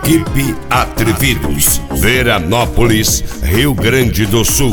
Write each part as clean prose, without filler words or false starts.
Equipe Atrevidos, Veranópolis, Rio Grande do Sul.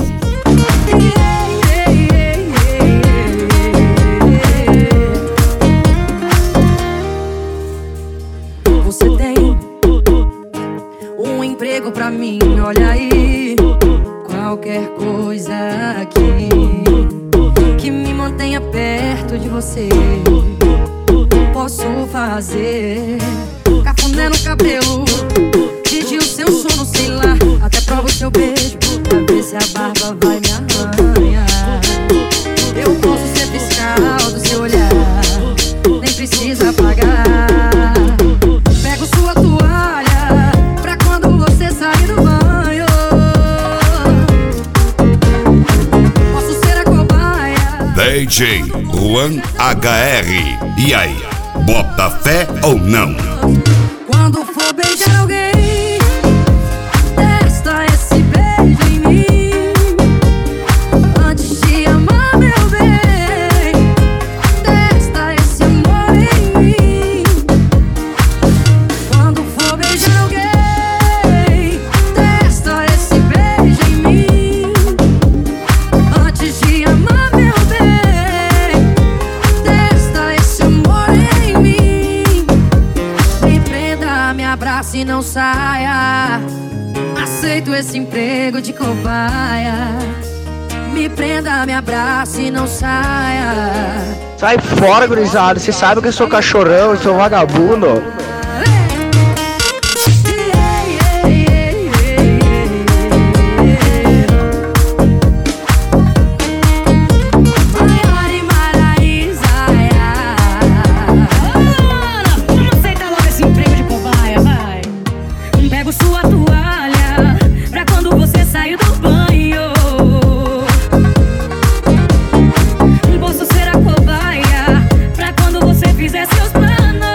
Você tem um emprego pra mim, olha aí. Qualquer coisa aqui que me mantenha perto de você, posso fazer. Cafuné no cabelo, pedir o seu sono, sei lá. Até provo o seu beijo, pra ver se a barba vai me arranhar. Eu posso ser fiscal do seu olhar, nem precisa pagar. Pego sua toalha pra quando você sair do banho. Posso ser a cobaia. DJ Juan HR. E aí, bota fé ou não? Quando for beijar alguém, testa esse beijo em mim. Antes de amar, meu bem, testa esse amor em mim. Quando for beijar alguém, testa esse beijo em mim. Antes de amar, meu bem, testa esse amor em mim. Me prenda, me abrace e não saia. Aceito esse emprego de cobaia. Me prenda, me abrace e não saia. Sai fora, gurizada. Você sabe que eu sou cachorrão, eu sou vagabundo. Pego sua toalha pra quando você sair do banho. Posso ser a cobaia pra quando você fizer seus planos.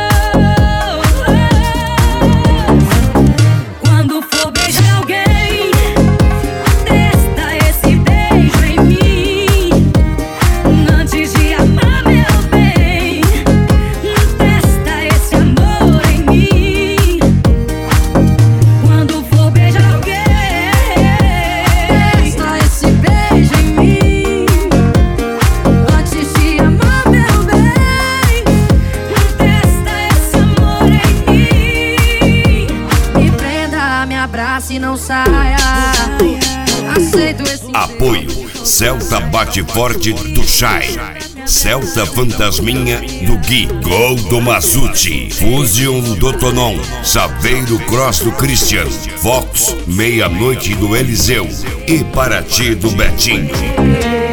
Quando for beijar alguém, testa esse beijo em mim. Antes de amar, meu bem, testa esse amor em mim. Quando for beijar alguém, testa esse beijo em mim. Antes de amar, meu bem, testa esse amor em mim. Me prenda, me abrace e não saia. Aceito esse Apoio Celta Bate Forte do Chay, Celta Fantasminha do Gui, Gol do Mazuti, Fusion do Tonon, Saveiro Cross do Christian, Vox Meia-Noite do Eliseu e Paraty do Betinho.